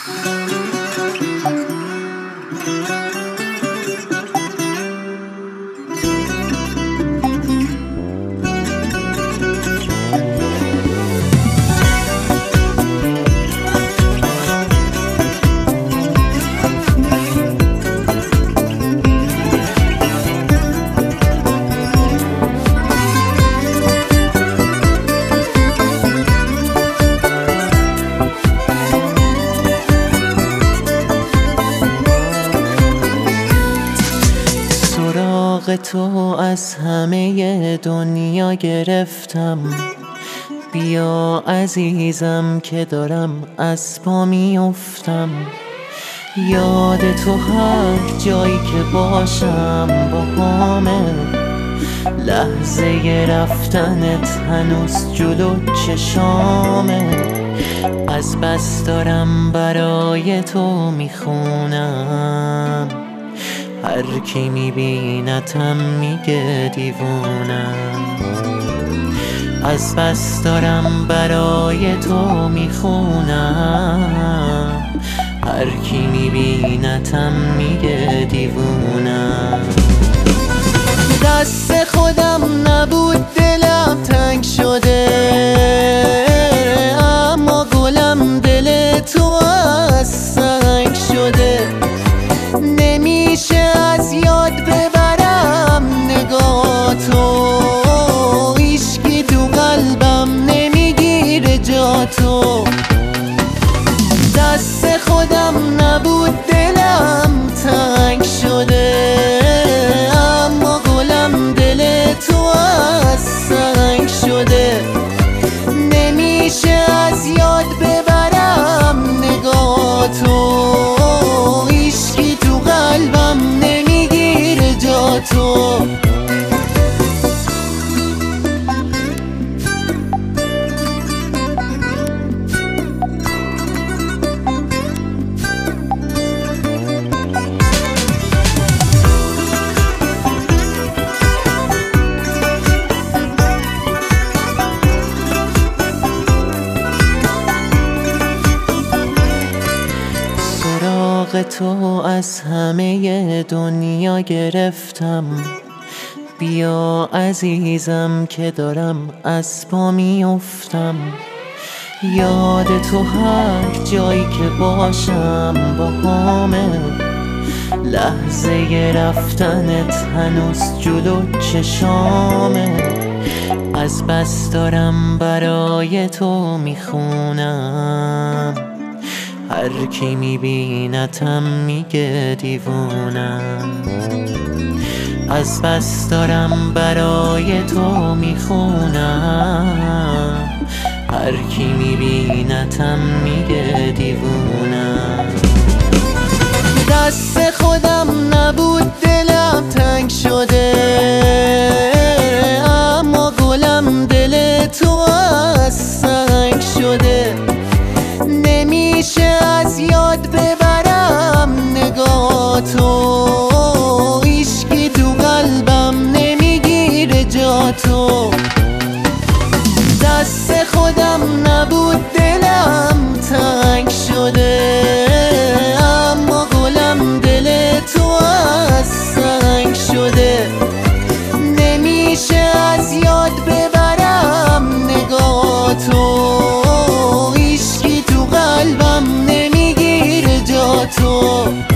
سراغ تو از همه دنیا گرفتم، بیا عزیزم که دارم از پا میافتم. یاد تو هر جایی که باشم با همه، لحظه رفتنت هنوز جلو چشامه. از بس دارم برای تو میخونم، هر کی میبینتم میگه دیوونم. از بس دارم برای تو میخونم، هر کی میبینتم میگه دیوونم. دست خودم نبود دلم تنگ شده، اما گلم دل تو از سنگ شده. نمیشه از یاد ببرم نگاهتو، هیچکی تو قلبم نمیگیره جاتو. دست خودم نبود دلم تنگ شده، اما گلم دل تو از سنگ شده. نمیشه از یاد ببرم نگاهتو، هیچکی تو قلبم نمیگیره جاتو. سراغ تو از همه دنیا گرفتم، بیا عزیزم که دارم از پا میافتم. یاد تو هر جایی که باشم با همه، لحظه رفتنت هنوز جلو چشامه. از بس دارم برای تو میخونم، هر کی میبینتم میگه دیوونم. از بس دارم برای تو میخونم، هر کی میبینتم میگه دیوونم. دست خودم نبود دلم تنگ شده، اما گلم دل تو از سنگ شده. نمیشه از یاد ببرم نگاهتو، هیچکی تو قلبم نمیگیره جاتو. دست خودم نبود دلم تنگ شده، اما گلم دل تو از سنگ شده. نمیشه از یاد ببرم نگاهتو، هیچکی تو قلبم نمیگیره جاتو.